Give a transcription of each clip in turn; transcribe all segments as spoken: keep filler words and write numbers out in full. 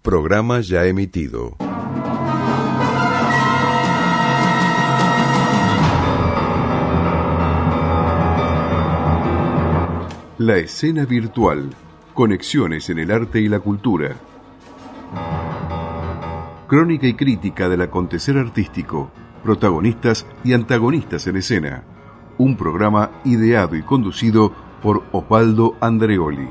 Programa ya emitido. La escena virtual. Conexiones en el arte y la cultura. Crónica y crítica del acontecer artístico. Protagonistas y antagonistas en escena. Un programa ideado y conducido por Osvaldo Andreoli.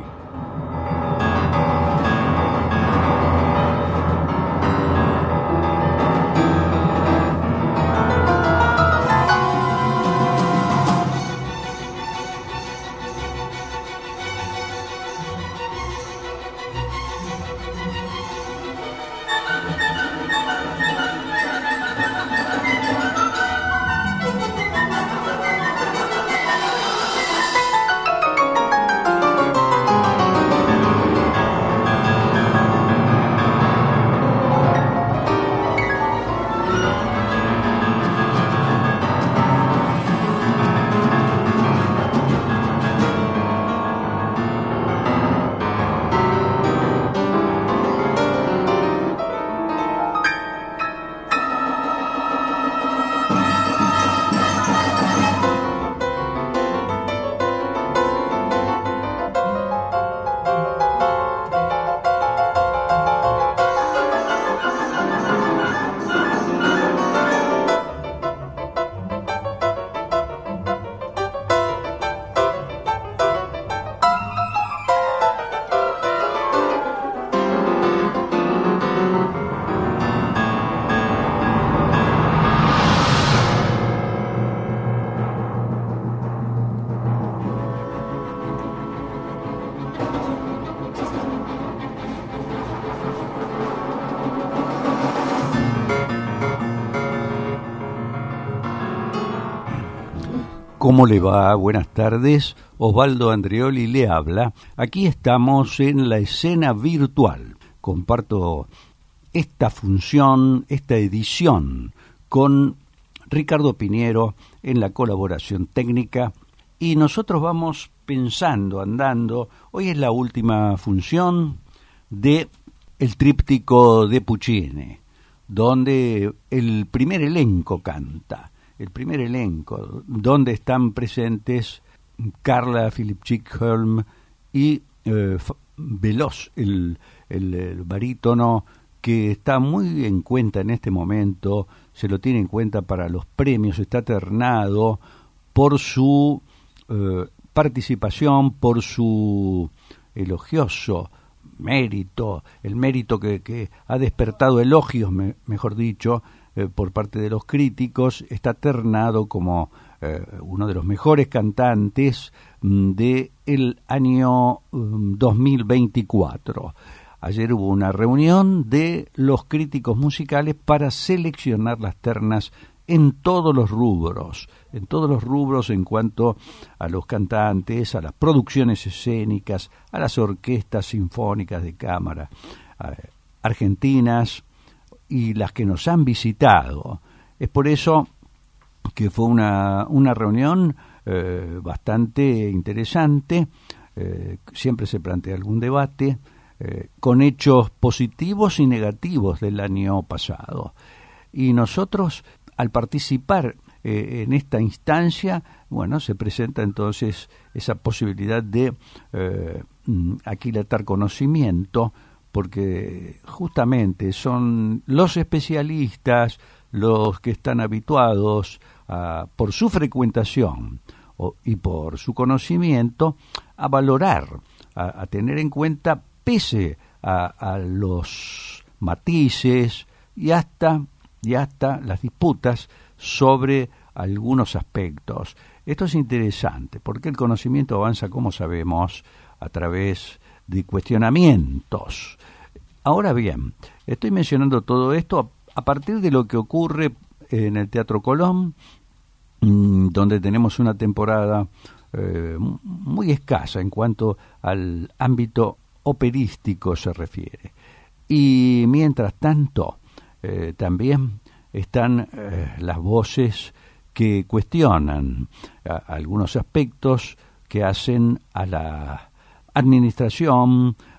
¿Cómo le va? Buenas tardes. Osvaldo Andreoli le habla. Aquí estamos en la escena virtual. Comparto esta función, esta edición con Ricardo Piñero en la colaboración técnica y nosotros vamos pensando, andando. Hoy es la última función de el tríptico de Puccini, donde el primer elenco canta. El primer elenco, donde están presentes Carla Philipp-Chickholm y eh, Veloz, el, el, el barítono que está muy en cuenta en este momento, se lo tiene en cuenta para los premios, está ternado por su eh, participación, por su elogioso mérito, el mérito que, que ha despertado elogios, me, mejor dicho, Eh, por parte de los críticos, está ternado como eh, uno de los mejores cantantes mm, del año um, dos mil veinticuatro. Ayer hubo una reunión de los críticos musicales para seleccionar las ternas en todos los rubros, en todos los rubros en cuanto a los cantantes, a las producciones escénicas, a las orquestas sinfónicas de cámara eh, argentinas, y las que nos han visitado. Es por eso que fue una, una reunión eh, bastante interesante, eh, siempre se plantea algún debate, eh, con hechos positivos y negativos del año pasado. Y nosotros, al participar eh, en esta instancia, bueno, se presenta entonces esa posibilidad de eh, aquilatar conocimiento, porque justamente son los especialistas los que están habituados a, por su frecuentación o, y por su conocimiento a valorar, a, a tener en cuenta pese a, a los matices y hasta, y hasta las disputas sobre algunos aspectos. Esto es interesante porque el conocimiento avanza, como sabemos, a través de cuestionamientos. Ahora bien, estoy mencionando todo esto a, a partir de lo que ocurre en el Teatro Colón, mmm, donde tenemos una temporada eh, muy escasa en cuanto al ámbito operístico se refiere. Y mientras tanto, eh, también están eh, las voces que cuestionan a, algunos aspectos que hacen a la administración,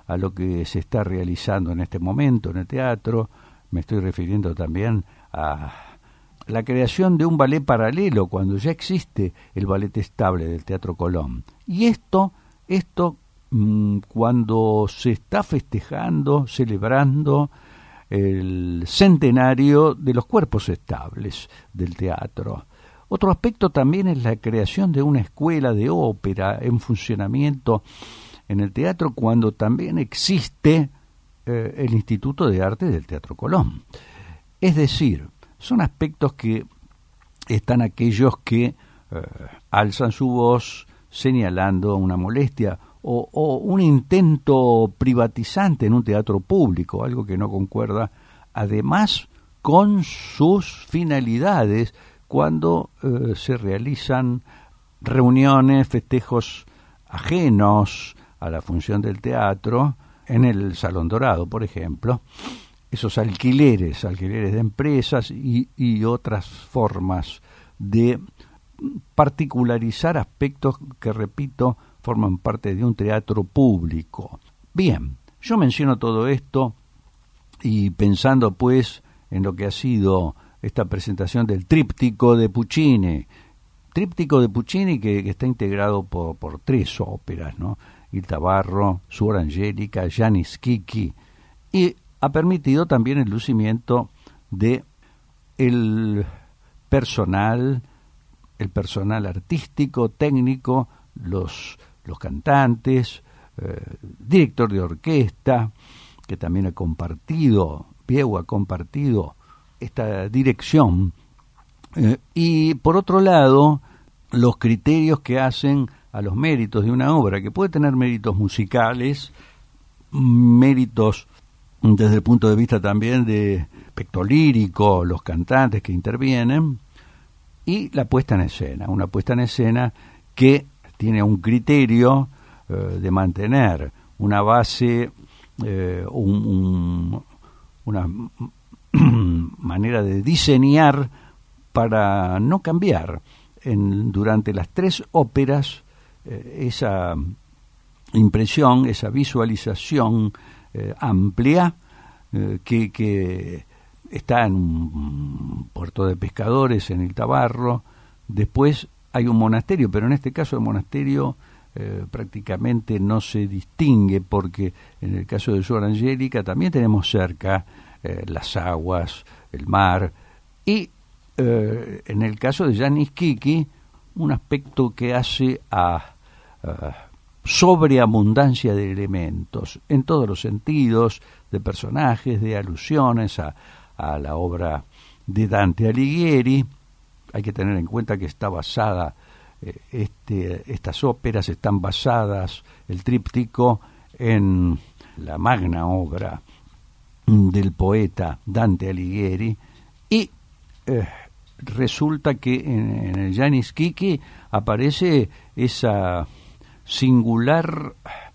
a lo que se está realizando en este momento en el teatro. Me estoy refiriendo también a la creación de un ballet paralelo cuando ya existe el ballet estable del Teatro Colón. Y esto, esto mmm, cuando se está festejando, celebrando el centenario de los cuerpos estables del teatro. Otro aspecto también es la creación de una escuela de ópera en funcionamiento en el teatro cuando también existe eh, el Instituto de Arte del Teatro Colón. Es decir, son aspectos que están aquellos que eh, alzan su voz señalando una molestia o, o un intento privatizante en un teatro público, algo que no concuerda además con sus finalidades cuando eh, se realizan reuniones, festejos ajenos a la función del teatro en el Salón Dorado, por ejemplo. Esos alquileres, alquileres de empresas y, y otras formas de particularizar aspectos que, repito, forman parte de un teatro público. Bien, yo menciono todo esto y pensando pues en lo que ha sido esta presentación del tríptico de Puccini, tríptico de Puccini que, que está integrado por, por tres óperas, ¿no? Il Tabarro, Suor Angelica, Gianni Schicchi, y ha permitido también el lucimiento de el personal, el personal artístico, técnico, los, los cantantes, eh, director de orquesta, que también ha compartido, Pieu ha compartido esta dirección, eh, y por otro lado, los criterios que hacen a los méritos de una obra, que puede tener méritos musicales, méritos desde el punto de vista también de aspecto lírico, los cantantes que intervienen, y la puesta en escena, una puesta en escena que tiene un criterio eh, de mantener una base, eh, un, un, una manera de diseñar para no cambiar en, durante las tres óperas eh, esa impresión, esa visualización eh, amplia eh, que, que está en un puerto de pescadores en el Tabarro. Después hay un monasterio, pero en este caso el monasterio eh, prácticamente no se distingue porque en el caso de Suor Angelica también tenemos cerca eh, las aguas, el mar, y eh, en el caso de Gianni Schicchi un aspecto que hace a, a sobreabundancia de elementos en todos los sentidos, de personajes, de alusiones a, a la obra de Dante Alighieri. Hay que tener en cuenta que está basada, eh, este, estas óperas están basadas, el tríptico, en la magna obra del poeta Dante Alighieri, y eh, resulta que en, en el Gianni Schicchi aparece esa singular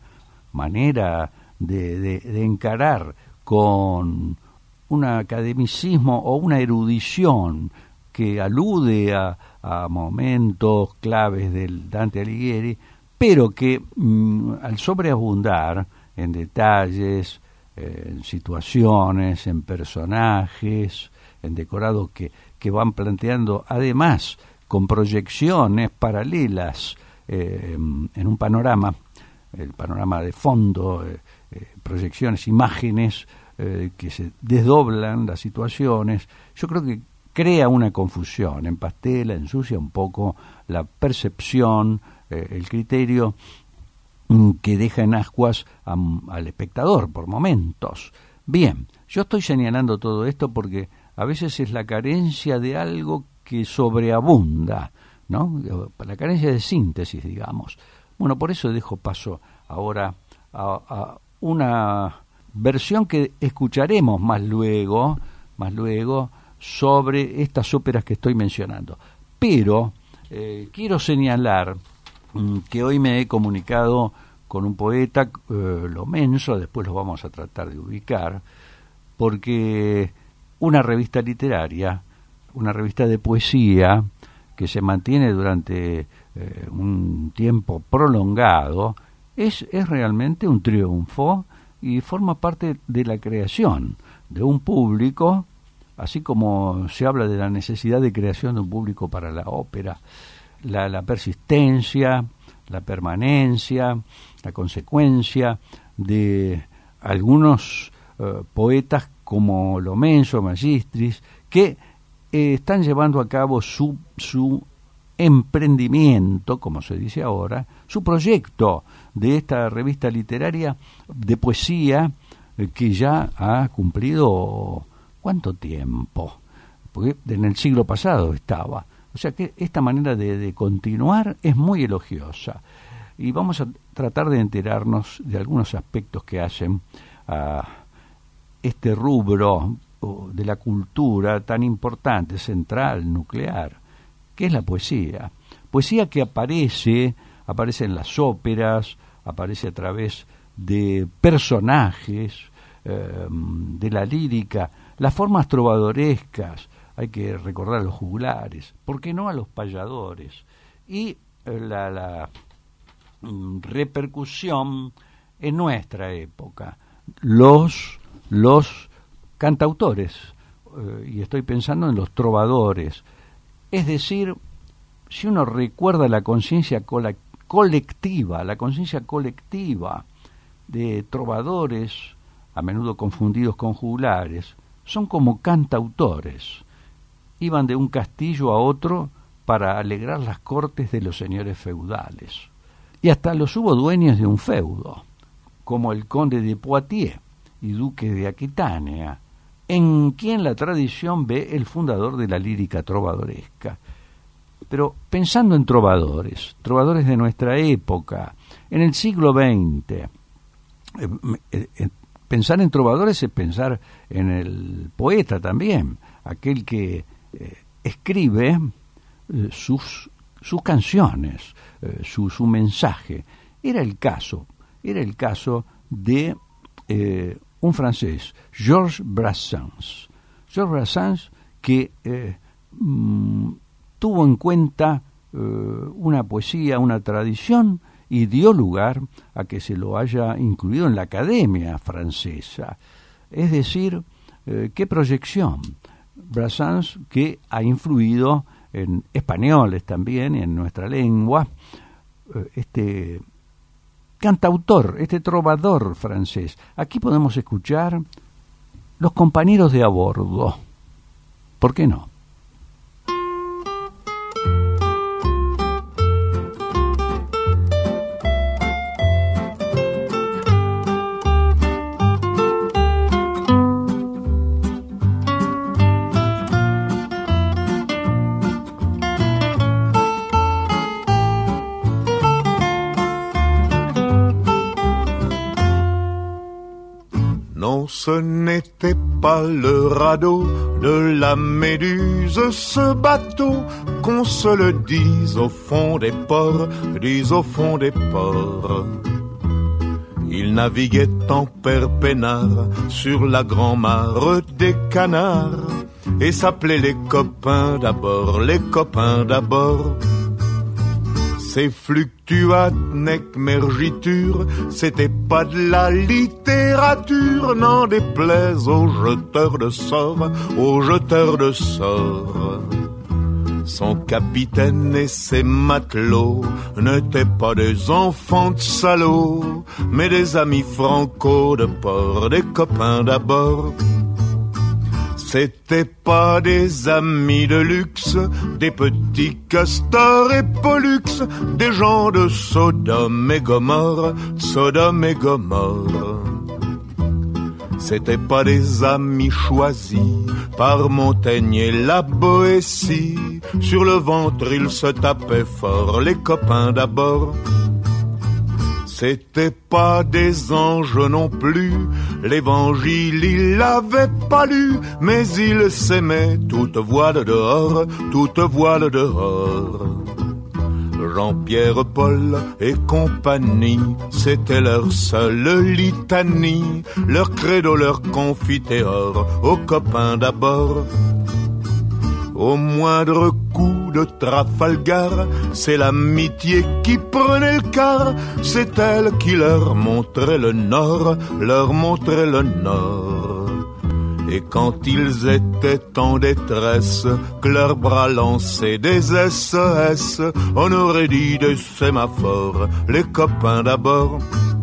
manera de, de, de encarar con un academicismo o una erudición que alude a, a momentos claves del Dante Alighieri, pero que mmm, al sobreabundar en detalles, eh, en situaciones, en personajes, en decorados que, que van planteando además con proyecciones paralelas eh, en un panorama, el panorama de fondo, eh, eh, proyecciones, imágenes eh, que se desdoblan las situaciones. Yo creo que crea una confusión, empastela, ensucia un poco la percepción, eh, el criterio mm, que deja en ascuas a, al espectador por momentos. Bien, yo estoy señalando todo esto porque a veces es la carencia de algo que sobreabunda, ¿no? La carencia de síntesis, digamos. Bueno, por eso dejo paso ahora a, a una versión que escucharemos más luego, más luego, sobre estas óperas que estoy mencionando. Pero eh, quiero señalar mm, que hoy me he comunicado con un poeta, eh, Lo Menso, después lo vamos a tratar de ubicar, porque una revista literaria, una revista de poesía que se mantiene durante eh, un tiempo prolongado, es, es realmente un triunfo y forma parte de la creación de un público, así como se habla de la necesidad de creación de un público para la ópera, la, la persistencia, la permanencia, la consecuencia de algunos eh, poetas como Lomenzo, Magistris, que eh, están llevando a cabo su, su emprendimiento, como se dice ahora, su proyecto de esta revista literaria de poesía eh, que ya ha cumplido ¿cuánto tiempo? Porque en el siglo pasado estaba. O sea que esta manera de, de continuar es muy elogiosa. Y vamos a tratar de enterarnos de algunos aspectos que hacen a este rubro de la cultura tan importante, central, nuclear, que es la poesía. Poesía que aparece, aparece en las óperas, aparece a través de personajes, eh, de la lírica, las formas trovadorescas. Hay que recordar a los juglares, ¿por qué no a los payadores? Y eh, la, la mm, repercusión en nuestra época, los, los cantautores, eh, y estoy pensando en los trovadores. Es decir, si uno recuerda la conciencia cole- colectiva, la conciencia colectiva de trovadores, a menudo confundidos con juglares, son como cantautores. Iban de un castillo a otro para alegrar las cortes de los señores feudales. Y hasta los hubo dueños de un feudo, como el conde de Poitiers y duque de Aquitania, en quien la tradición ve el fundador de la lírica trovadoresca. Pero pensando en trovadores, trovadores de nuestra época, en el siglo veinte, eh, eh, eh, pensar en trovadores es pensar en el poeta también, aquel que eh, escribe eh, sus, sus canciones, eh, su, su mensaje. Era el caso, era el caso de eh, un francés, Georges Brassens. Georges Brassens que eh, mm, tuvo en cuenta eh, una poesía, una tradición, y dio lugar a que se lo haya incluido en la Academia Francesa. Es decir, eh, qué proyección. Brassens, que ha influido en españoles también, en nuestra lengua, eh, este cantautor, este trovador francés. Aquí podemos escuchar Los compañeros de a bordo. ¿Por qué no? Ce n'était pas le radeau de la Méduse, ce bateau, qu'on se le dise au fond des ports, dise au fond des ports. Il naviguait en père peinard sur la grand-mare des canards et s'appelait les copains d'abord, les copains d'abord. Ces fluctuates nec mergiture, c'était pas de la littérature, n'en déplaise aux jeteurs de sorts, aux jeteurs de sorts. Son capitaine et ses matelots n'étaient pas des enfants de salauds, mais des amis franco de port, des copains d'abord. C'étaient pas des amis de luxe, des petits castors et pollux, des gens de Sodome et Gomorre, Sodome et Gomorre. C'étaient pas des amis choisis par Montaigne et la Boétie, sur le ventre ils se tapaient fort, les copains d'abord. C'étaient pas des anges non plus, l'évangile il l'avait pas lu, mais ils s'aimaient toute voile dehors, toute voile dehors. Jean-Pierre, Paul et compagnie, c'était leur seule litanie, leur credo, leur confiteor, aux copains d'abord. Au moindre coup de Trafalgar, c'est l'amitié qui prenait le quart, c'est elle qui leur montrait le nord, leur montrait le nord. Et quand ils étaient en détresse, que leurs bras lançaient des S O S, on aurait dit des sémaphores, les copains d'abord.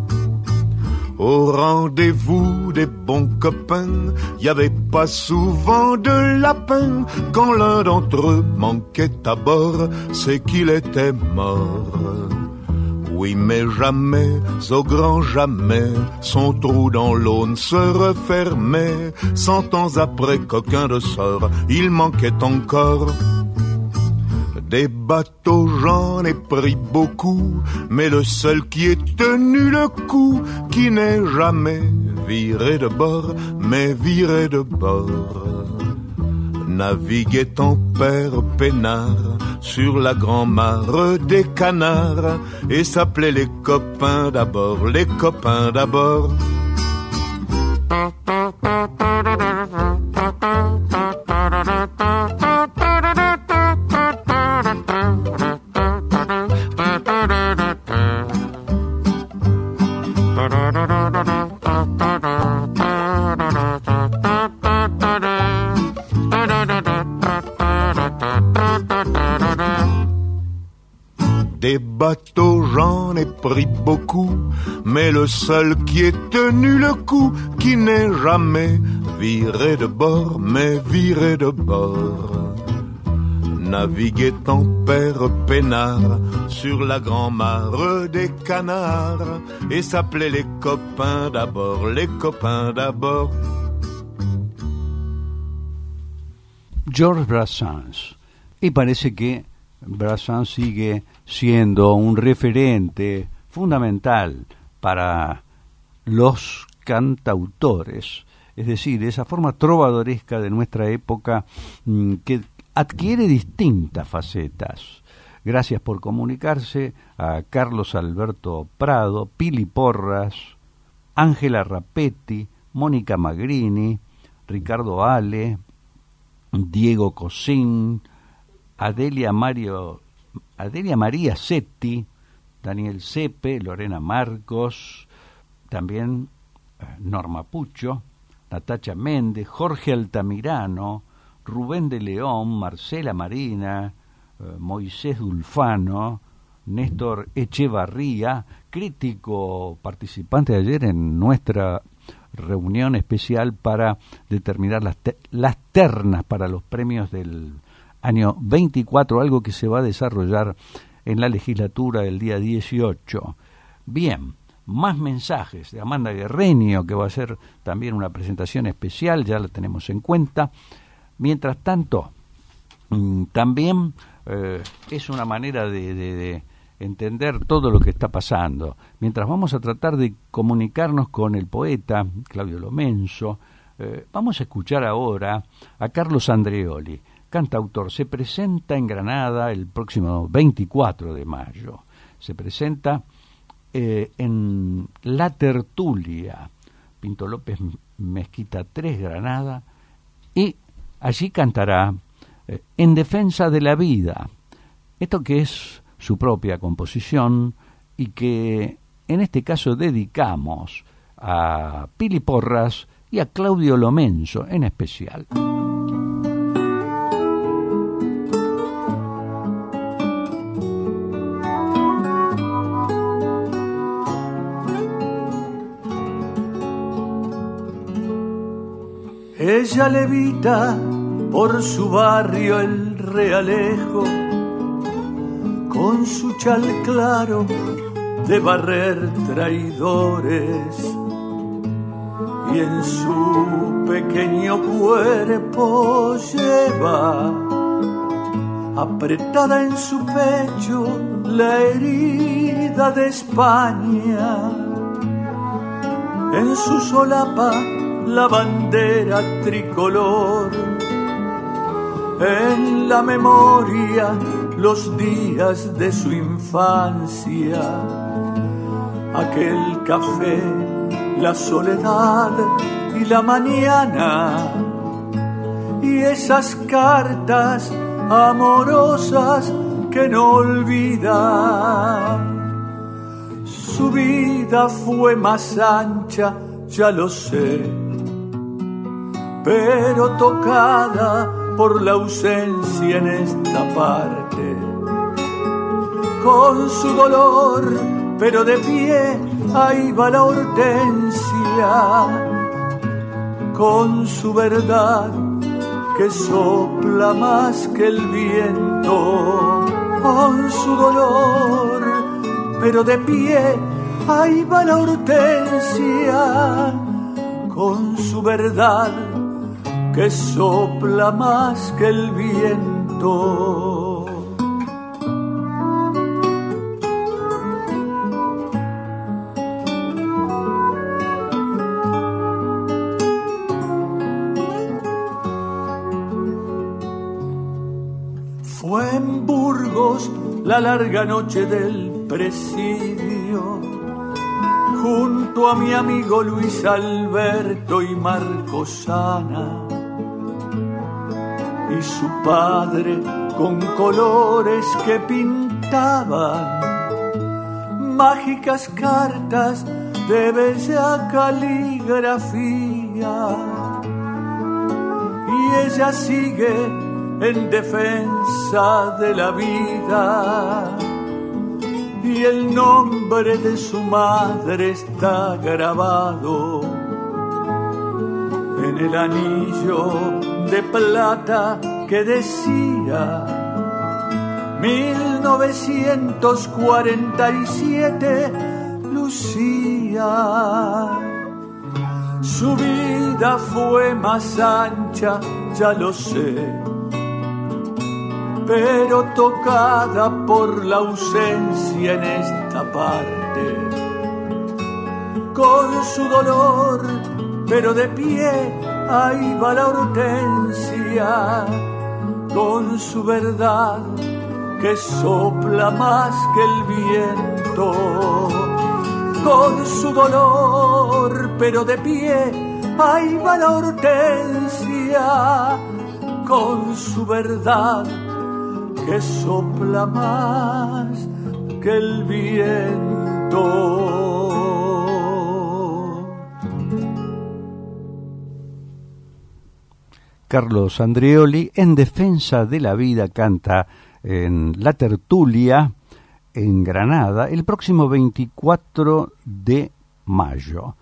Au rendez-vous des bons copains, y avait pas souvent de lapin. Quand l'un d'entre eux manquait à bord, c'est qu'il était mort. Oui, mais jamais, au grand jamais, son trou dans l'aune se refermait. Cent ans après qu'aucun de sort, il manquait encore. Des bateaux, j'en ai pris beaucoup, mais le seul qui ait tenu le coup, qui n'est jamais viré de bord, mais viré de bord. Naviguait en père peinard sur la grand-mare des canards, et s'appelait les copains d'abord, les copains d'abord. Des bateaux, j'en ai pris beaucoup, mais le seul qui ait tenu le coup, qui n'est jamais viré de bord, mais viré de bord. Naviguait en père peinard sur la grand-mare des canards, et s'appelait les copains d'abord, les copains d'abord. Georges Brassens. Y parece que Brassens sigue siendo un referente fundamental para los cantautores, es decir, esa forma trovadoresca de nuestra época mmm, que adquiere distintas facetas. Gracias por comunicarse a Carlos Alberto Prado, Pili Porras, Ángela Rapetti, Mónica Magrini, Ricardo Ale, Diego Cosín, Adelia Mario, Adelia María Setti, Daniel Sepe, Lorena Marcos, también eh, Norma Pucho, Natacha Méndez, Jorge Altamirano, Rubén de León, Marcela Marina, eh, Moisés Dulfano, Néstor Echevarría, crítico participante de ayer en nuestra reunión especial para determinar las, te- las ternas para los premios del año veinticuatro, algo que se va a desarrollar en la legislatura del día dieciocho. Bien, más mensajes de Amanda Guerreño, que va a hacer también una presentación especial, ya la tenemos en cuenta. Mientras tanto, mmm, también eh, es una manera de, de, de entender todo lo que está pasando. Mientras vamos a tratar de comunicarnos con el poeta Claudio Lomenzo, eh, vamos a escuchar ahora a Carlos Andreoli, cantautor. Se presenta en Granada el próximo veinticuatro de mayo. Se presenta eh, en La Tertulia, Pinto López Mezquita tres, Granada, y allí cantará eh, En Defensa de la Vida, esto que es su propia composición y que en este caso dedicamos a Pili Porras y a Claudio Lomenzo en especial. Ella levita por su barrio el Realejo, con su chal claro de barrer traidores, y en su pequeño cuerpo lleva apretada en su pecho la herida de España, en su solapa la bandera tricolor, en la memoria los días de su infancia, aquel café, la soledad y la mañana, y esas cartas amorosas que no olvida. Su vida fue más ancha, ya lo sé, pero tocada por la ausencia en esta parte. Con su dolor, pero de pie, ahí va la hortensia, con su verdad que sopla más que el viento. Con su dolor, pero de pie, ahí va la hortensia, con su verdad que sopla más que el viento. Fue en Burgos la larga noche del presidio, junto a mi amigo Luis Alberto y Marcosana, y su padre con colores que pintaban mágicas cartas de bella caligrafía. Y ella sigue en defensa de la vida, y el nombre de su madre está grabado en el anillo de plata que decía mil novecientos cuarenta y siete Lucía. Su vida fue más ancha, ya lo sé, pero tocada por la ausencia en esta parte. Con su dolor, pero de pie, ahí va la hortensia, con su verdad que sopla más que el viento. Con su dolor, pero de pie, ahí va la hortensia, con su verdad que sopla más que el viento. Carlos Andreoli, en defensa de la vida, canta en La Tertulia en Granada el próximo veinticuatro de mayo.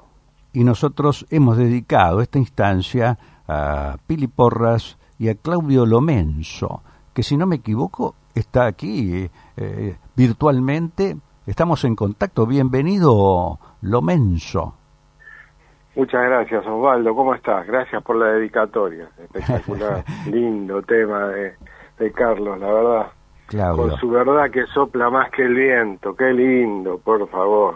Y nosotros hemos dedicado esta instancia a Pili Porras y a Claudio Lomenzo, que si no me equivoco está aquí eh, virtualmente. Estamos en contacto. Bienvenido, Lomenzo. Muchas gracias, Osvaldo. ¿Cómo estás? Gracias por la dedicatoria. Espectacular, lindo tema de, de Carlos, la verdad. Claudio. Con su verdad que sopla más que el viento. Qué lindo, por favor.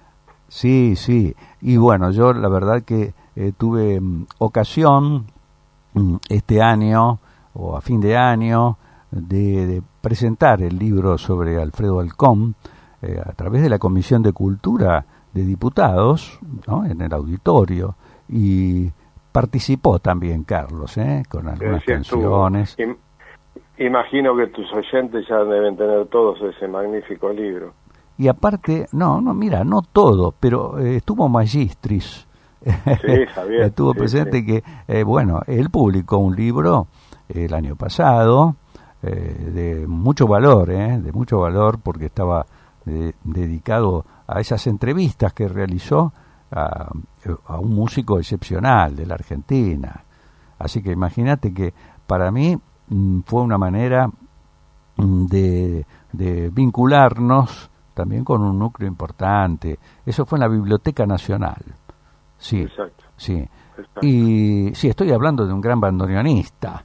Sí, sí. Y bueno, yo la verdad que eh, tuve um, ocasión um, este año o a fin de año de, de presentar el libro sobre Alfredo Alcón eh, a través de la Comisión de Cultura de Diputados, ¿no?, en el auditorio, y participó también Carlos, ¿eh?, con algunas canciones. Im- imagino que tus oyentes ya deben tener todos ese magnífico libro. Y aparte, no, no, mira, no todo, pero eh, estuvo Magistris. Sí, Javier. Estuvo sí, presente sí. que, eh, bueno, él publicó un libro el año pasado eh, de mucho valor, eh, de mucho valor, porque estaba eh, dedicado a esas entrevistas que realizó a, a un músico excepcional de la Argentina. Así que imagínate que para mí mm, fue una manera mm, de, de vincularnos también con un núcleo importante. Eso fue en la Biblioteca Nacional. Sí, exacto. Sí. Exacto. Y sí, estoy hablando de un gran bandoneonista,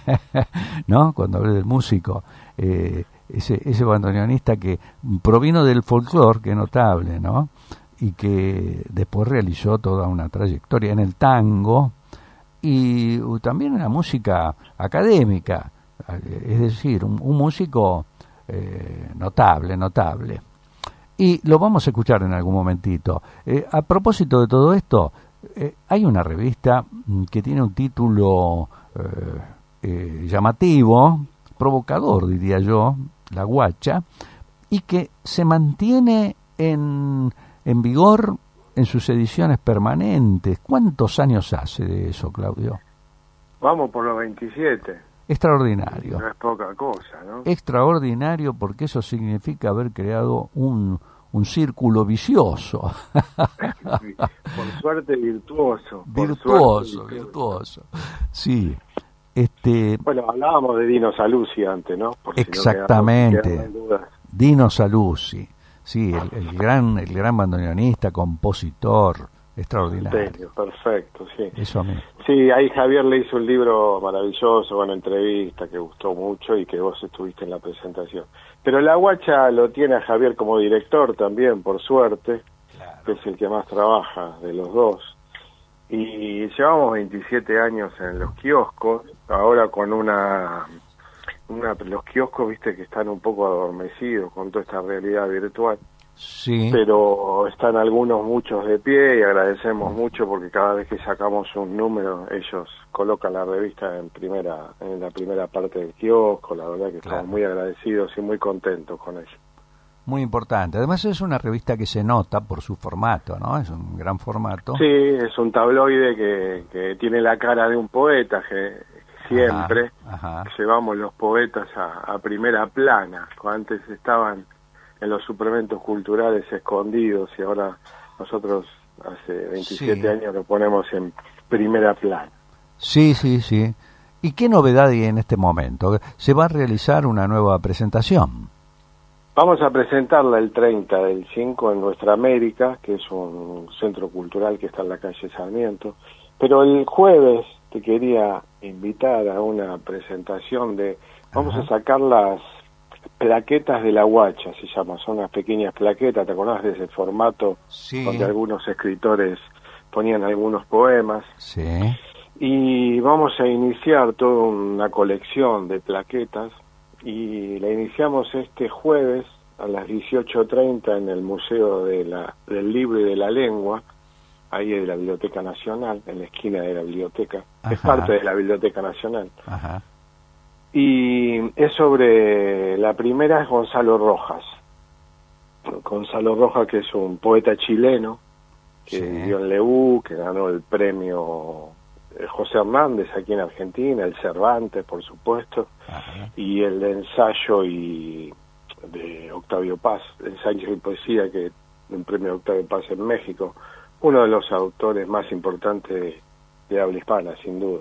¿no? Cuando hablé del músico, eh, ese ese bandoneonista que provino del folclore, que es notable, ¿no? Y que después realizó toda una trayectoria en el tango y también en la música académica, es decir, un, un músico eh, notable, notable. Y lo vamos a escuchar en algún momentito. Eh, a propósito de todo esto, eh, hay una revista que tiene un título eh, eh, llamativo, provocador, diría yo, la guacha, y que se mantiene en, en vigor en sus ediciones permanentes. ¿Cuántos años hace de eso, Claudio? Vamos por los veintisiete. Extraordinario. No es poca cosa, ¿no? Extraordinario, porque eso significa haber creado un, un círculo vicioso. Por suerte virtuoso. Por Virtuoso, suerte, virtuoso. Sí. Este, bueno, hablábamos de Dino Saluzzi antes, ¿no? Por exactamente. Si no quedaron dudas. Dino Saluzzi, sí, el, el gran el gran bandoneonista, compositor, extraordinario. Perfecto, sí. Eso a mí. Sí, ahí Javier le hizo un libro maravilloso, bueno, entrevista, que gustó mucho y que vos estuviste en la presentación. Pero la guacha lo tiene a Javier como director también, por suerte, claro, que es el que más trabaja de los dos. Y llevamos veintisiete años en los kioscos, ahora con una, una los kioscos, viste, que están un poco adormecidos con toda esta realidad virtual. Sí. Pero están algunos, muchos de pie, y agradecemos mucho porque cada vez que sacamos un número, ellos colocan la revista en primera, en la primera parte del kiosco. La verdad que claro, estamos muy agradecidos y muy contentos con ellos. Muy importante. Además es una revista que se nota por su formato, ¿no? Es un gran formato. Sí, es un tabloide que, que tiene la cara de un poeta, que siempre ajá, ajá. llevamos los poetas a, a primera plana. Antes estaban en los suplementos culturales escondidos y ahora nosotros hace veintisiete sí. años lo ponemos en primera plana. Sí, sí, sí. ¿Y qué novedad hay en este momento? ¿Se va a realizar una nueva presentación? Vamos a presentarla el treinta del cinco en Nuestra América, que es un centro cultural que está en la calle Sarmiento. Pero el jueves te quería invitar a una presentación de... Vamos Ajá. a sacar las plaquetas de la guacha, se llama. Son unas pequeñas plaquetas, ¿te acordás de ese formato? Sí. Donde algunos escritores ponían algunos poemas. Sí. Y vamos a iniciar toda una colección de plaquetas. Y la iniciamos este jueves a las dieciocho treinta en el Museo de la, del Libro y de la Lengua, ahí de la Biblioteca Nacional, en la esquina de la biblioteca. Ajá. Es parte de la Biblioteca Nacional. Ajá. Y es sobre, la primera es Gonzalo Rojas. Gonzalo Rojas, que es un poeta chileno, que sí. vivió en Leú, que ganó el premio José Hernández aquí en Argentina, el Cervantes, por supuesto, Ajá. y el ensayo y de Octavio Paz, ensayo y poesía, que un premio Octavio Paz en México, uno de los autores más importantes de, de habla hispana, sin duda.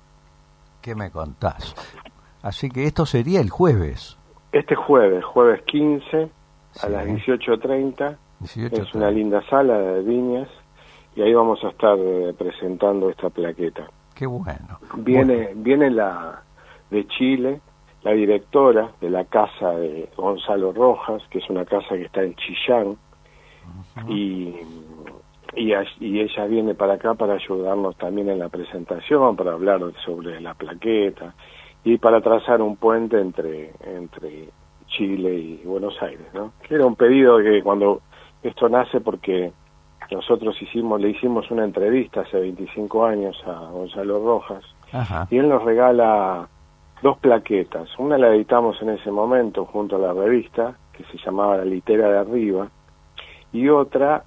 ¿Qué me contás? Así que esto sería el jueves. Este jueves, jueves quince, sí. a las dieciocho treinta, es una linda sala de Viñas, y ahí vamos a estar eh, presentando esta plaqueta. Qué bueno. Viene, bueno. viene la de Chile, la directora de la casa de Gonzalo Rojas, que es una casa que está en Chillán, uh-huh. y, y, y ella viene para acá para ayudarnos también en la presentación, para hablar sobre la plaqueta, y para trazar un puente entre, entre Chile y Buenos Aires, ¿no? Que era un pedido que cuando esto nace porque nosotros hicimos, le hicimos una entrevista hace veinticinco años a Gonzalo Rojas, Ajá. y él nos regala dos plaquetas. Una la editamos en ese momento junto a la revista, que se llamaba La Litera de Arriba, y otra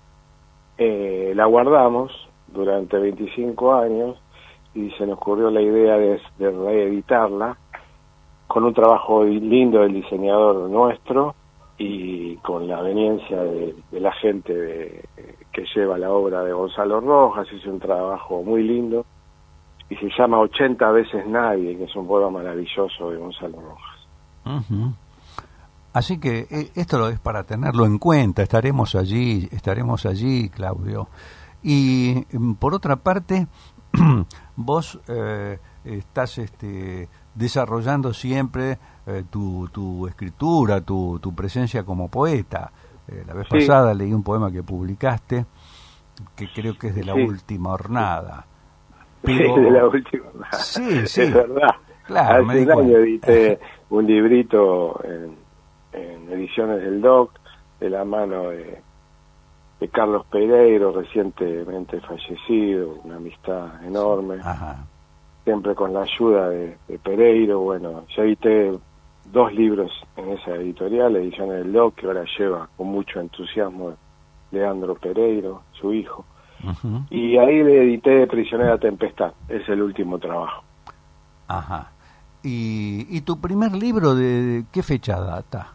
eh, la guardamos durante veinticinco años y se nos ocurrió la idea de, de reeditarla con un trabajo lindo del diseñador nuestro y con la aveniencia de, de la gente de, que lleva la obra de Gonzalo Rojas. Hizo un trabajo muy lindo y se llama ochenta veces Nadie, que es un poema maravilloso de Gonzalo Rojas. Uh-huh. Así que eh, esto lo es para tenerlo en cuenta. Estaremos allí, estaremos allí, Claudio. Y por otra parte, vos eh, estás este, desarrollando siempre eh, tu, tu escritura, tu, tu presencia como poeta. Eh, la vez sí. pasada leí un poema que publicaste, que creo que es de la sí. última jornada. Pero... Sí, de la última jornada. Sí, sí. Es verdad. Claro, hace un año edité un librito en, en Ediciones del Doc, de la mano de, de Carlos Pereiro, recientemente fallecido, una amistad enorme. Ajá. Siempre con la ayuda de, de Pereiro. Bueno, ya edité dos libros en esa editorial, Ediciones del Doc, que ahora lleva con mucho entusiasmo Leandro Pereiro, su hijo. Uh-huh. Y ahí le edité Prisionera Tempestad, es el último trabajo. Ajá. ¿Y, y tu primer libro de qué fecha data?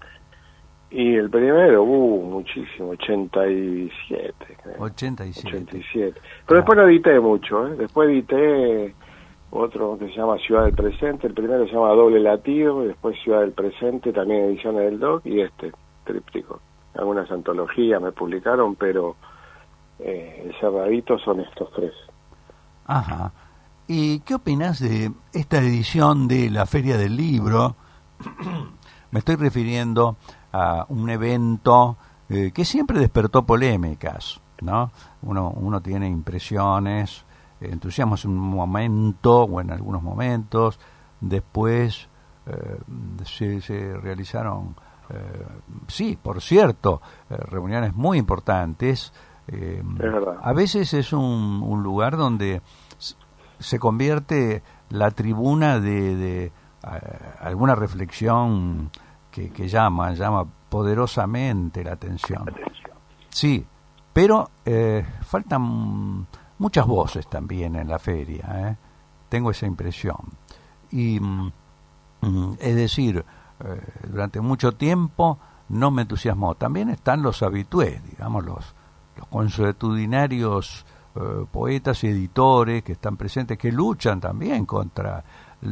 Y el primero, uh, muchísimo, ochenta y siete. Creo. ochenta y siete. ochenta y siete. Pero ah. después no edité mucho, ¿eh? Después edité otro que se llama Ciudad del Presente, el primero se llama Doble Latido, y después Ciudad del Presente, también Ediciones del Doc, y este, tríptico. Algunas antologías me publicaron, pero eh, el cerradito son estos tres. Ajá. ¿Y qué opinas de esta edición de la Feria del Libro? Me estoy refiriendo a un evento eh, que siempre despertó polémicas, ¿no? Uno, uno tiene impresiones, entusiasmo en un momento o en algunos momentos, después eh, se, se realizaron, eh, sí, por cierto, eh, reuniones muy importantes. Eh, es verdad. A veces es un, un lugar donde se convierte la tribuna de, de uh, alguna reflexión que, que llama, llama poderosamente la atención. Sí, pero eh, faltan muchas voces también en la feria, ¿eh? Tengo esa impresión. Y mm, es decir, eh, durante mucho tiempo no me entusiasmó. También están los habitués, digamos, los, los consuetudinarios Uh, poetas y editores que están presentes, que luchan también contra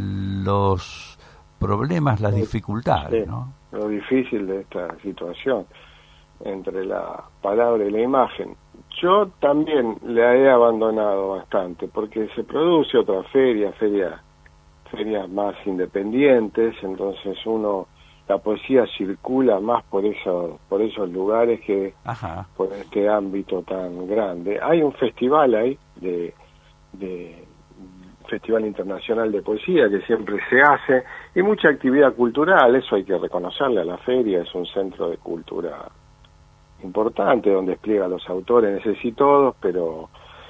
los problemas, las dificultades, sí, ¿no? Lo difícil de esta situación entre la palabra y la imagen. Yo también la he abandonado bastante, porque se produce otra feria, feria ferias más independientes, entonces uno, la poesía circula más por esos, por esos lugares que Ajá. por este ámbito tan grande. Hay un festival ahí, de, de Festival Internacional de Poesía, que siempre se hace, y mucha actividad cultural, eso hay que reconocerle a la feria, es un centro de cultura importante, donde despliega a los autores, no sé si todos, pero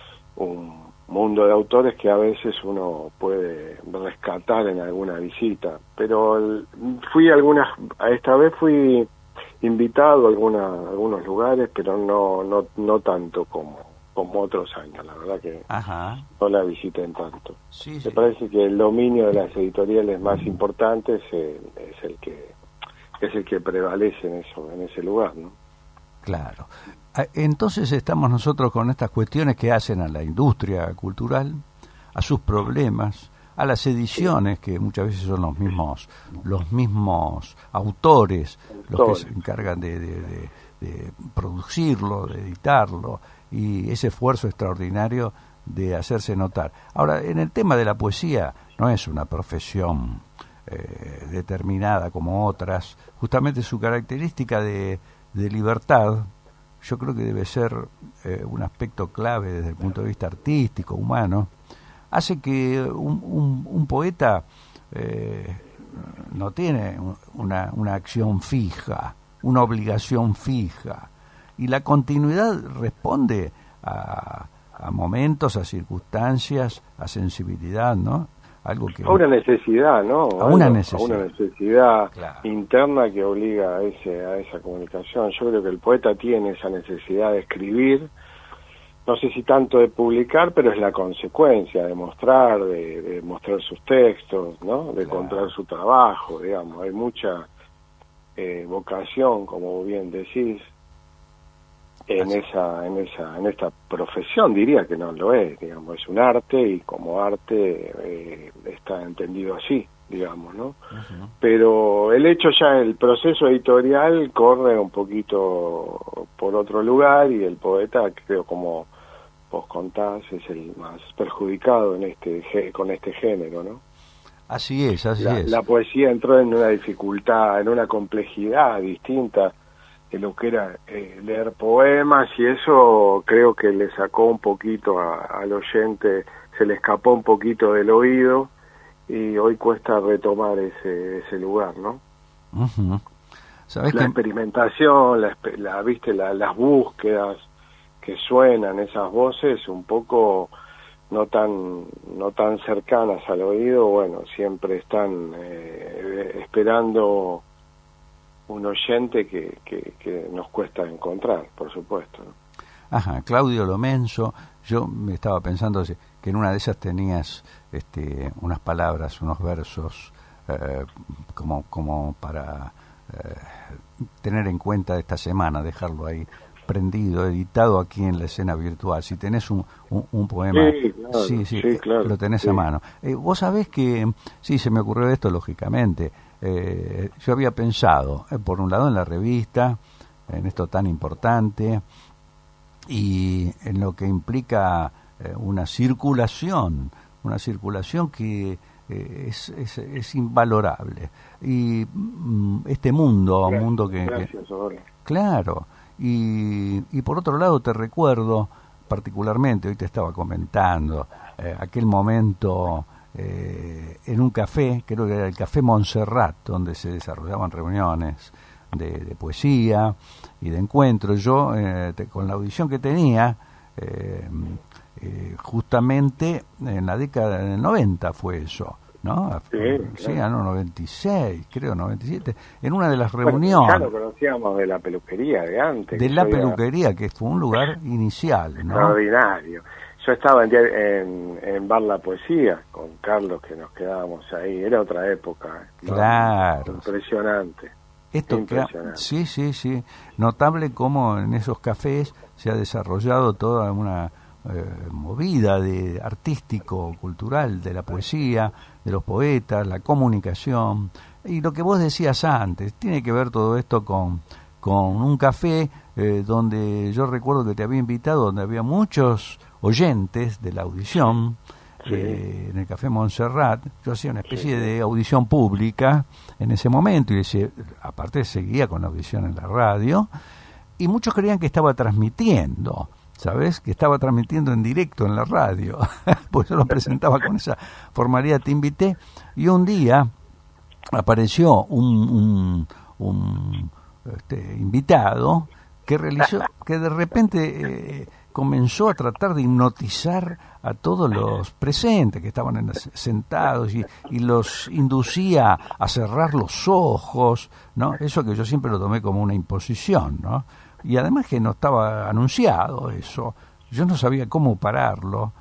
un mundo de autores que a veces uno puede rescatar en alguna visita. Pero el, fui algunas, a esta vez fui invitado a alguna, algunos lugares, pero no no no tanto como como otros años, la verdad que Ajá. no la visité en tanto. Sí, Me sí. parece que el dominio de las editoriales más importantes es, es el que es el que prevalece en eso, en ese lugar, ¿no? Claro. Entonces estamos nosotros con estas cuestiones que hacen a la industria cultural, a sus problemas, a las ediciones, que muchas veces son los mismos los mismos autores los que se encargan de, de, de, de producirlo, de editarlo, y ese esfuerzo extraordinario de hacerse notar. Ahora, en el tema de la poesía, no es una profesión eh, determinada como otras, justamente su característica de, de libertad, yo creo que debe ser eh, un aspecto clave desde el punto de vista artístico, humano, hace que un, un, un poeta eh, no tiene una, una acción fija, una obligación fija, y la continuidad responde a, a momentos, a circunstancias, a sensibilidad, ¿no? Algo que... A una necesidad, ¿no? A una necesidad. A una necesidad claro. interna que obliga a ese a esa comunicación. Yo creo que el poeta tiene esa necesidad de escribir, no sé si tanto de publicar, pero es la consecuencia de mostrar, de, de mostrar sus textos, ¿no? De claro. contar su trabajo, digamos. Hay mucha eh, vocación, como bien decís, en Así. esa en esa en esta profesión. Diría que no lo es, digamos, es un arte, y como arte eh, está entendido así, digamos, ¿no? Uh-huh. Pero el hecho ya, el proceso editorial corre un poquito por otro lugar, y el poeta, creo, como vos contás, es el más perjudicado en este con este género, ¿no? Así es, así la, es. La poesía entró en una dificultad, en una complejidad distinta de lo que era eh, leer poemas, y eso creo que le sacó un poquito a, al oyente, se le escapó un poquito del oído, y hoy cuesta retomar ese ese lugar, ¿no? Uh-huh. ¿Sabés la que... experimentación, la, la viste, la, las búsquedas que suenan, esas voces un poco no tan no tan cercanas al oído, bueno, siempre están eh, eh, esperando un oyente que, que, que nos cuesta encontrar, por supuesto, ¿no? Ajá, Claudio Lomenso. Yo me estaba pensando que en una de esas tenías este, unas palabras, unos versos eh, como, como para eh, tener en cuenta esta semana, dejarlo ahí prendido, editado aquí en la escena virtual. Si tenés un, un, un poema, sí, claro, sí, sí, sí, claro, lo tenés sí. a mano. Eh, vos sabés que, sí, se me ocurrió esto lógicamente. Eh, yo había pensado, eh, por un lado en la revista, en esto tan importante, y en lo que implica eh, una circulación, una circulación que eh, es, es, es invalorable. Y mm, este mundo, Gracias, un mundo que... gracias, que claro, y, y por otro lado te recuerdo particularmente, hoy te estaba comentando, eh, aquel momento eh, en un café, creo que era el Café Montserrat, donde se desarrollaban reuniones de, de poesía y de encuentro. Yo, eh, te, con la audición que tenía, eh, eh, justamente en la década del noventa fue eso, ¿no? Sí, sí, claro. no, noventa y seis, creo, noventa y siete, en una de las reuniones... Bueno, ya lo conocíamos de la peluquería de antes. De la peluquería, que fue un lugar inicial, ¿no? Extraordinario. Yo estaba en, en, en Bar La Poesía con Carlos, que nos quedábamos ahí. Era otra época, ¿no? Claro. Impresionante. Esto Impresionante. Que, sí, sí, sí. Notable cómo en esos cafés se ha desarrollado toda una eh, movida de artístico, cultural, de la poesía, de los poetas, la comunicación. Y lo que vos decías antes, tiene que ver todo esto con, con un café eh, donde yo recuerdo que te había invitado, donde había muchos oyentes de la audición. Sí. Eh, en el Café Montserrat. Yo hacía una especie sí. de audición pública en ese momento, y decía, aparte seguía con la audición en la radio, y muchos creían que estaba transmitiendo, ¿sabes? Que estaba transmitiendo en directo en la radio, pues yo lo presentaba con esa formalidad. Te invité, y un día apareció un, un, un este, invitado que realizó, que de repente eh, comenzó a tratar de hipnotizar a todos los presentes que estaban en, sentados y, y los inducía a cerrar los ojos, ¿no? Eso que yo siempre lo tomé como una imposición, ¿no? Y además que no estaba anunciado eso, yo no sabía cómo pararlo,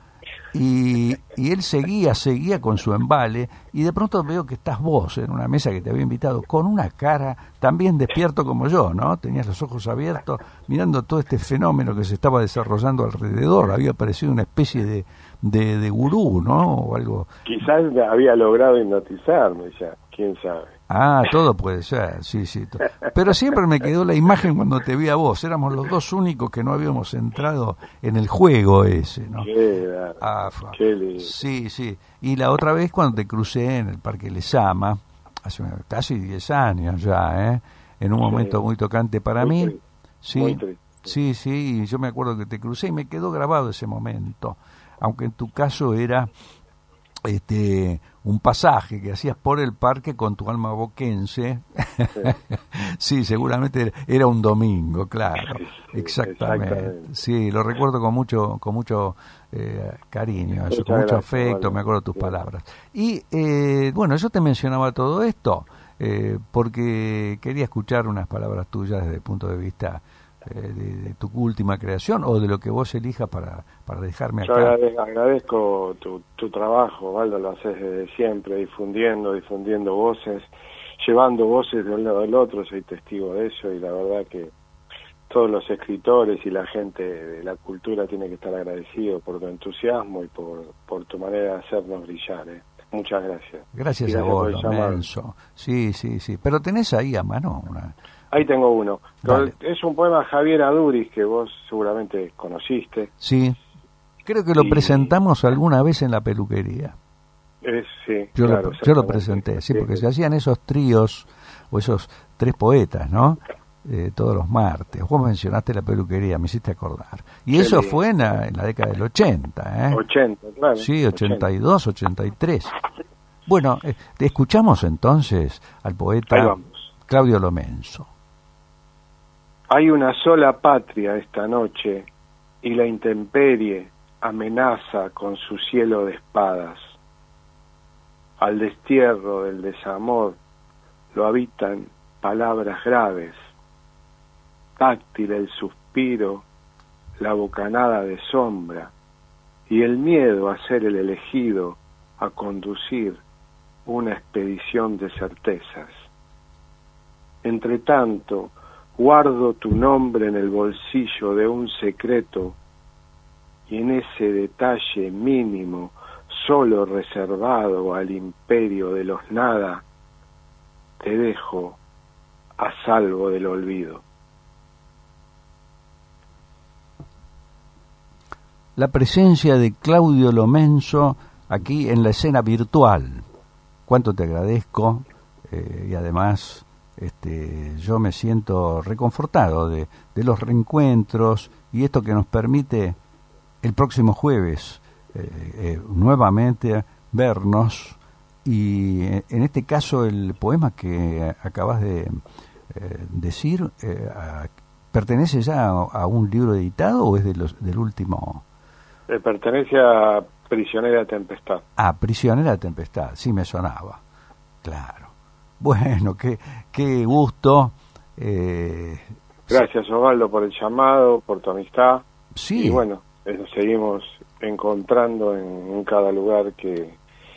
y, y él seguía, seguía con su embale, y de pronto veo que estás vos en una mesa que te había invitado, con una cara también despierto como yo, ¿no? Tenías los ojos abiertos, mirando todo este fenómeno que se estaba desarrollando alrededor. Había parecido una especie de, de, de gurú, ¿no? O algo. Quizás había logrado hipnotizarme ya, quién sabe. Ah, todo puede ser, sí, sí. Todo. Pero siempre me quedó la imagen cuando te vi a vos. Éramos los dos únicos que no habíamos entrado en el juego ese, ¿no? Qué, ah, qué lindo. Sí, sí. Y la otra vez cuando te crucé en el Parque Lezama, hace casi diez años ya, ¿eh? En un sí. momento muy tocante para muy mí. Triste. Sí, muy triste. sí, sí. Y yo me acuerdo que te crucé y me quedó grabado ese momento. Aunque en tu caso era... este un pasaje que hacías por el parque con tu alma boquense. Sí, sí, seguramente era un domingo, claro. Sí, exactamente. exactamente. Sí, lo recuerdo con mucho con mucho eh, cariño, eso, con mucho gracias, afecto, vale. Me acuerdo tus sí. palabras. Y eh, bueno, yo te mencionaba todo esto eh, porque quería escuchar unas palabras tuyas desde el punto de vista De, de tu última creación o de lo que vos elijas para, para dejarme acá. Yo agradezco, agradezco tu, tu trabajo, Valdo, lo haces desde siempre, difundiendo, difundiendo voces, llevando voces de un lado al otro, soy testigo de eso, y la verdad que todos los escritores y la gente de la cultura tiene que estar agradecido por tu entusiasmo y por, por tu manera de hacernos brillar, ¿eh? Muchas gracias. Gracias, gracias a vos, Lomenso. Sí, sí, sí. Pero tenés ahí a mano una... Ahí tengo uno. Dale. Es un poema de Javier Aduriz que vos seguramente conociste. Sí, creo que lo y... presentamos alguna vez en la peluquería. Es, sí, yo, claro, lo, yo lo presenté, sí, porque sí. se hacían esos tríos o esos tres poetas, ¿no? Eh, todos los martes. Vos mencionaste la peluquería, me hiciste acordar. Y Qué eso bien. Fue en la, en la década del ochenta, ¿eh? ochenta, claro. Sí, ochenta y dos, ochenta y tres. Bueno, eh, te escuchamos entonces al poeta Claudio Lomenso. Hay una sola patria esta noche, y la intemperie amenaza con su cielo de espadas. Al destierro del desamor lo habitan palabras graves, táctil el suspiro, la bocanada de sombra, y el miedo a ser el elegido, a conducir una expedición de certezas. Entre tanto, guardo tu nombre en el bolsillo de un secreto, y en ese detalle mínimo, solo reservado al imperio de los nada, te dejo a salvo del olvido. La presencia de Claudio Lomenzo aquí en la escena virtual. Cuánto te agradezco, eh, y además este, yo me siento reconfortado de, de los reencuentros y esto que nos permite el próximo jueves eh, eh, nuevamente vernos, y eh, en este caso el poema que acabas de eh, decir eh, a, ¿pertenece ya a, a un libro editado o es de los, del último? Eh, pertenece a Prisionera Tempestad. Ah, Prisionera Tempestad, sí me sonaba, claro. Bueno, qué, qué gusto. Eh, Gracias, Osvaldo, por el llamado, por tu amistad. Sí. Y bueno, nos seguimos encontrando en, en cada lugar que,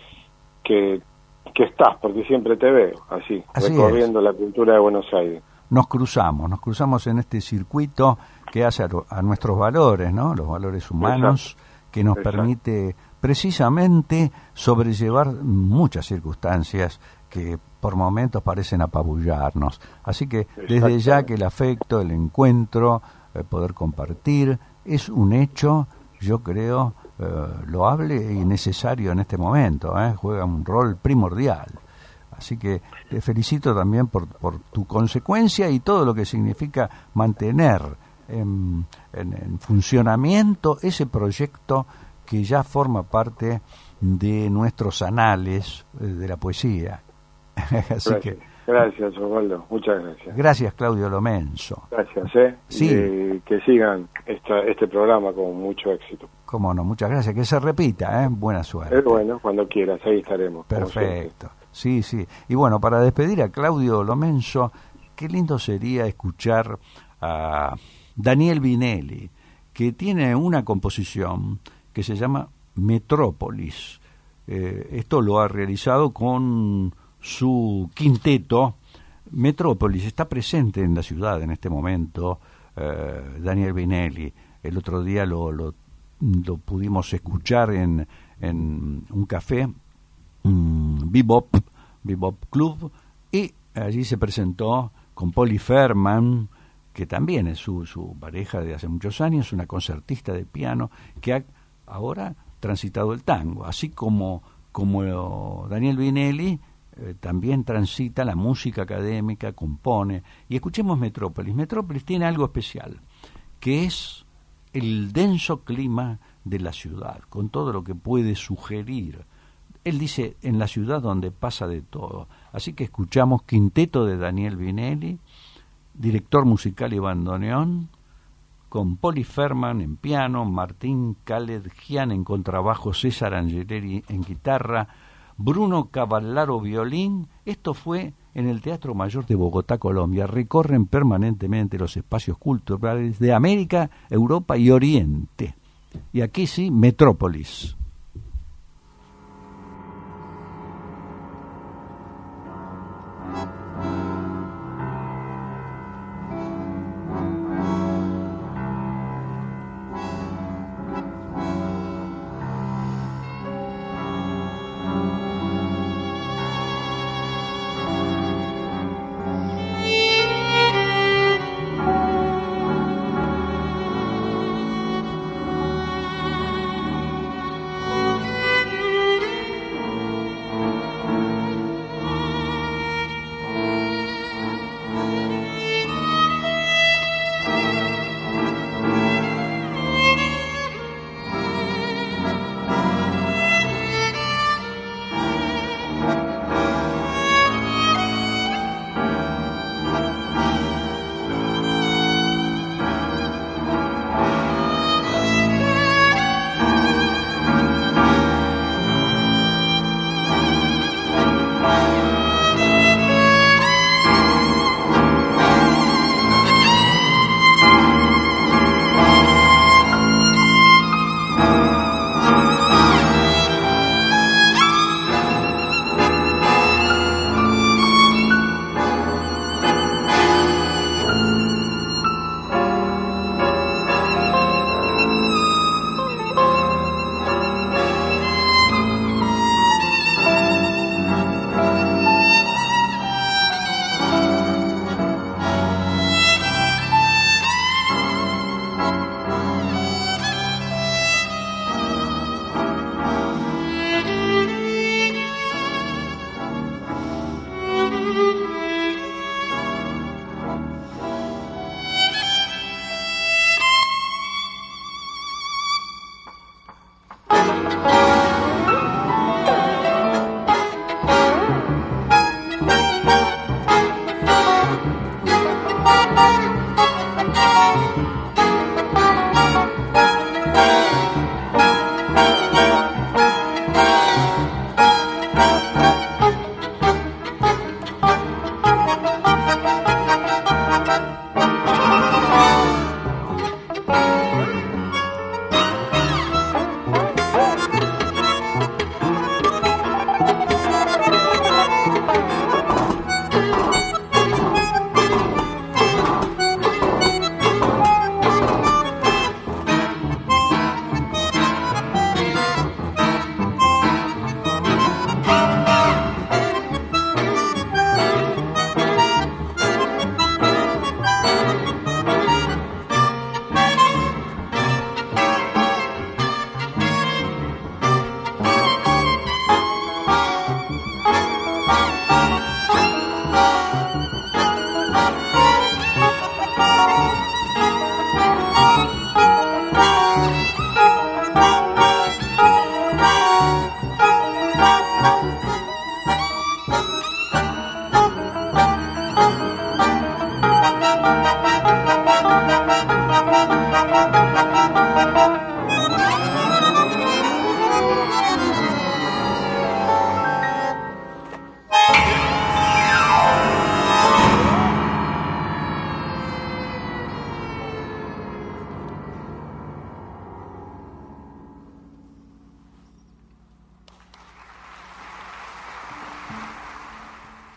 que que estás, porque siempre te veo, así, así recorriendo es. La cultura de Buenos Aires. Nos cruzamos, nos cruzamos en este circuito que hace a, a nuestros valores, ¿no? Los valores humanos. Exacto. Que nos Exacto. Permite precisamente sobrellevar muchas circunstancias que por momentos parecen apabullarnos. Así que desde ya que el afecto, el encuentro, el poder compartir, es un hecho, yo creo, eh, loable y necesario en este momento, ¿eh? Juega un rol primordial. Así que te felicito también por, por tu consecuencia y todo lo que significa mantener en, en, en funcionamiento ese proyecto que ya forma parte de nuestros anales de la poesía. Así gracias, que, gracias, Osvaldo, muchas gracias. Gracias, Claudio Lomenzo. Gracias, ¿eh? Sí. Y que sigan esta, este programa con mucho éxito. Cómo no, muchas gracias. Que se repita, ¿eh? Buena suerte. Es bueno, cuando quieras, ahí estaremos. Perfecto. Sí, sí. Y bueno, para despedir a Claudio Lomenzo, qué lindo sería escuchar a Daniel Vinelli, que tiene una composición que se llama Metrópolis. Eh, esto lo ha realizado con su quinteto. Metrópolis está presente en la ciudad en este momento, eh, Daniel Vinelli. El otro día lo, lo, lo pudimos escuchar en, en un café, um, Bebop, Bebop Club, y allí se presentó con Polly Ferman, que también es su, su pareja de hace muchos años, una concertista de piano que ha ahora transitado el tango, así como, como Daniel Vinelli eh, también transita la música académica, compone. Y escuchemos Metrópolis. Metrópolis tiene algo especial, que es el denso clima de la ciudad, con todo lo que puede sugerir. Él dice, en la ciudad donde pasa de todo. Así que escuchamos Quinteto de Daniel Vinelli, director musical y bandoneón, con Polly Ferman en piano, Martín Khaled-Gian en contrabajo, César Angeleri en guitarra, Bruno Cavallaro violín. Esto fue en el Teatro Mayor de Bogotá, Colombia. Recorren permanentemente los espacios culturales de América, Europa y Oriente. Y aquí sí, Metrópolis.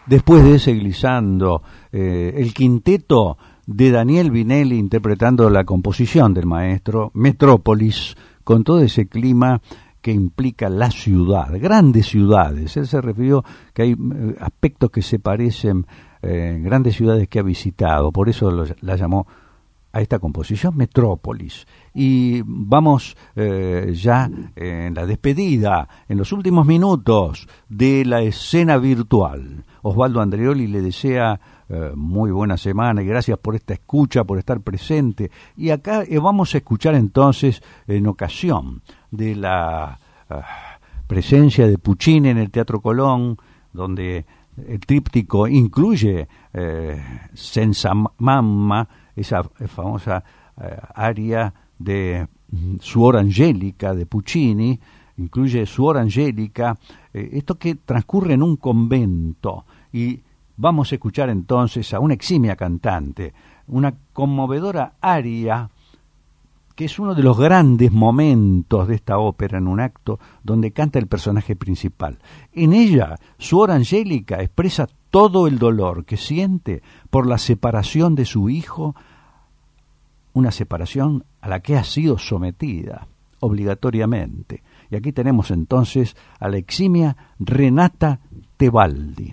después de ese glissando, eh, el quinteto de Daniel Vinelli interpretando la composición del maestro, Metrópolis, con todo ese clima que implica la ciudad, grandes ciudades. Él se refirió que hay eh, aspectos que se parecen eh, en grandes ciudades que ha visitado, por eso lo, la llamó a esta composición Metrópolis. Y vamos eh, ya en la despedida, en los últimos minutos de la escena virtual. Osvaldo Andreoli le desea eh, muy buena semana y gracias por esta escucha, por estar presente. Y acá eh, vamos a escuchar entonces, en ocasión de la uh, presencia de Puccini en el Teatro Colón, donde el tríptico incluye eh, Senza Mamma, esa famosa eh, aria de mm, Suor Angelica de Puccini, incluye Suor Angelica, eh, esto que transcurre en un convento, y vamos a escuchar entonces a una eximia cantante, una conmovedora aria que es uno de los grandes momentos de esta ópera en un acto donde canta el personaje principal. En ella, Suor Angelica expresa todo el dolor que siente por la separación de su hijo, una separación a la que ha sido sometida obligatoriamente. Y aquí tenemos entonces a la eximia Renata Tebaldi.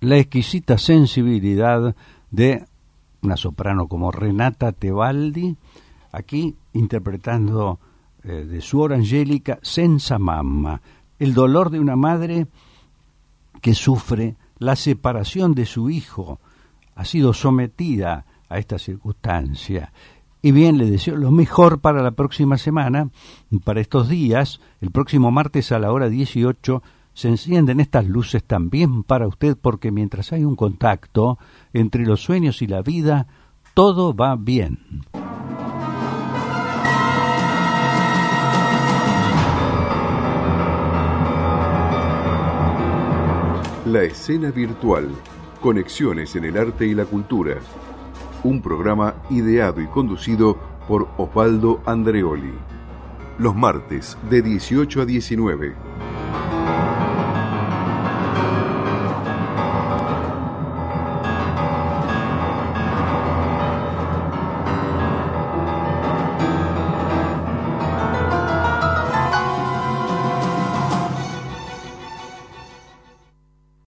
la exquisita sensibilidad de una soprano como Renata Tebaldi, aquí interpretando eh, de Suor Angelica Senza Mamma, el dolor de una madre que sufre la separación de su hijo, ha sido sometida a esta circunstancia. Y bien, le deseo lo mejor para la próxima semana, para estos días. El próximo martes a la hora dieciocho se encienden estas luces también para usted, porque mientras hay un contacto entre los sueños y la vida, todo va bien. La escena virtual, conexiones en el arte y la cultura. Un programa ideado y conducido por Osvaldo Andreoli. Los martes de dieciocho a diecinueve.